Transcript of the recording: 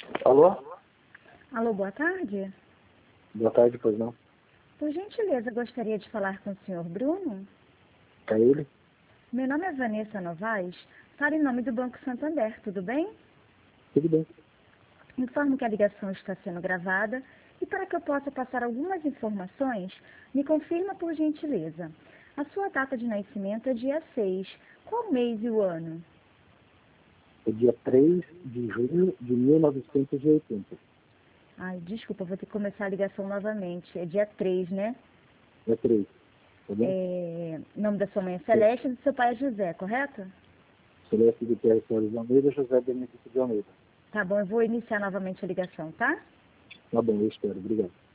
Alô? Alô, boa tarde. Boa tarde, pois não? Por gentileza, gostaria de falar com o senhor Bruno. É ele? Meu nome é Vanessa Novaes, falo em nome do Banco Santander, tudo bem? Tudo bem. Informo que a ligação está sendo gravada e para que eu possa passar algumas informações, me confirma por gentileza. A sua data de nascimento é dia 6. Qual mês e o ano? É dia 3 de junho de 1980. Ai, desculpa, vou ter que começar a ligação novamente. É dia 3, né? É 3, tá bem? O nome da sua mãe é É. Celeste e do seu pai é José, correto? Celeste de Terra Soares de Almeida, José Benedito de Almeida. Tá bom, eu vou iniciar novamente a ligação, tá? Tá bom, eu espero. Obrigado.